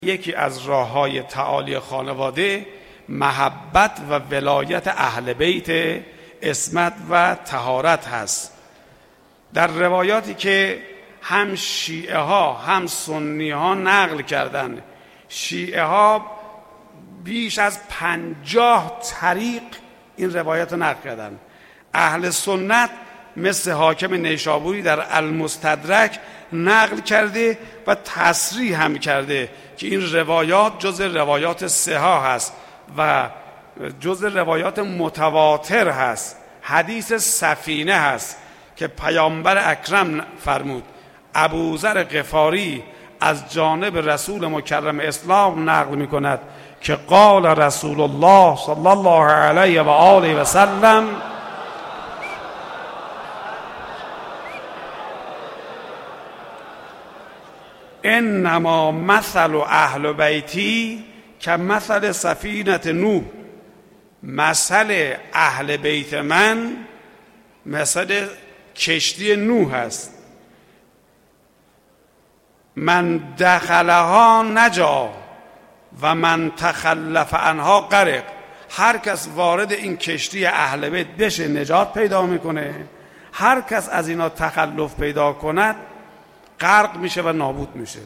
یکی از راه‌های تعالی خانواده محبت و ولایت اهل بیت، عصمت و طهارت هست. در روایاتی که هم شیعه ها هم سنی ها نقل کردن، شیعه ها بیش از 50 طریق این روایات رو نقل کردن. اهل سنت مثل حاکم نیشابوری در المستدرک نقل کرده و تصریح هم کرده که این روایات جز روایات صحاح هست و جز روایات متواتر هست. حدیث سفینه هست که پیامبر اکرم فرمود. ابوذر غفاری از جانب رسول مکرم اسلام نقل می کند که قال رسول الله صلی الله علیه و آله و سلم: انما مثل اهل بیتی که مثل سفینه نوح. مثل اهل بیت من مثل کشتی نوح است. من دخلها نجا و من تخلف عنها غرق. هر کس وارد این کشتی اهل بیت بشه نجات پیدا میکنه، هر کس از اینا تخلف پیدا کند غرق میشه و نابود میشه.